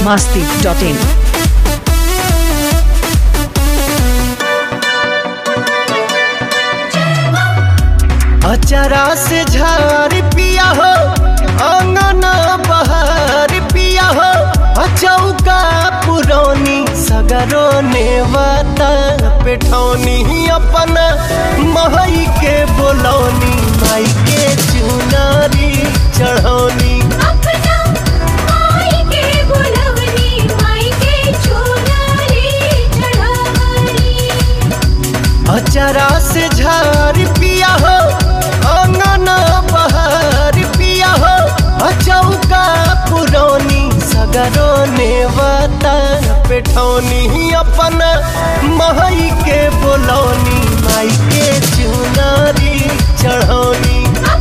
biharmasti.in। अचारा से झाड़ पिया हो अंगना बहार पिया हो चौका पुरौनी सगरो नेवता पेठौनी अपन महई के बोलौनी माई के चुनारी चढ़ौनी अचारा से झाड़ पिया हो अंगना बहार पिया हो चौका पुरौनी सगरो नेवता पेठौनी अपन महई के बोलौनी माई के चुनारी चढ़ौनी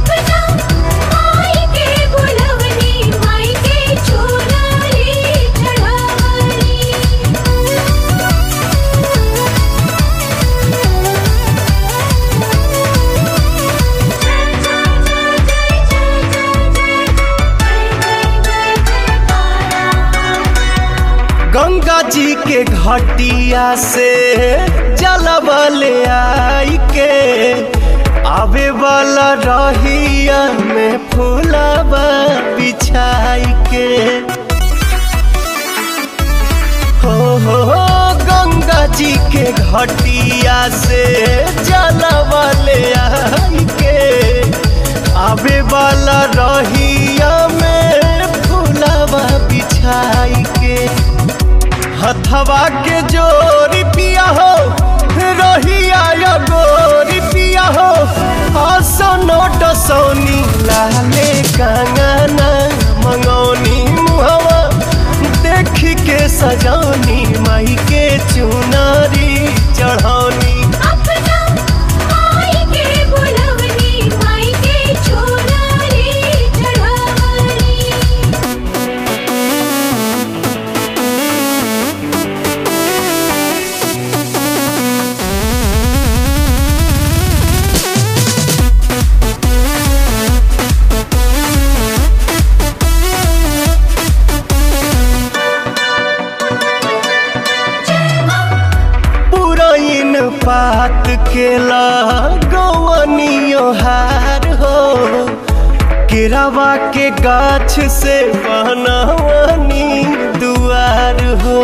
गंगा जी के घाटिया से जलबले आई के आवे वाला रहिया में फूलबा बिछाई के हो गंगा जी के घाटिया से जलबले आई के आवे वाला रहिया में फूलबा बिछाई के हथवा के जोरी पिया हो रहिया गोरी पिया हो हसनो डसौनी लाले कंगना मंगौनी मुहवा देख के सजौनी माई के चुनारी चढ़ौनी पात केला गवनियो हार हो केरावा के गाछ से बनवनी दुआर हो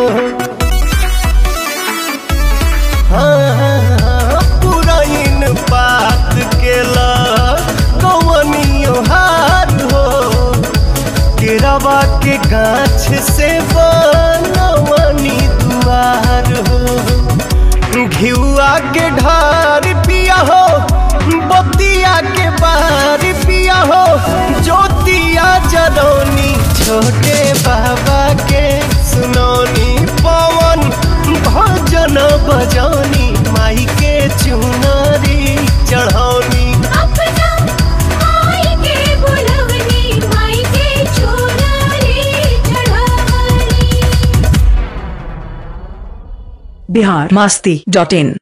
पुराइन पात केला गवनियो हार हो केरावा के गाछ से बनवनी दुआर हो घिउआ के ढार पिया हो बतिया के बाहर पिया हो ज्योतिया जरौनी छोटे बाबा के सुनौनी पवन भजन बजौनी माई के चुनारी चढ़ौनी biharmasti.in।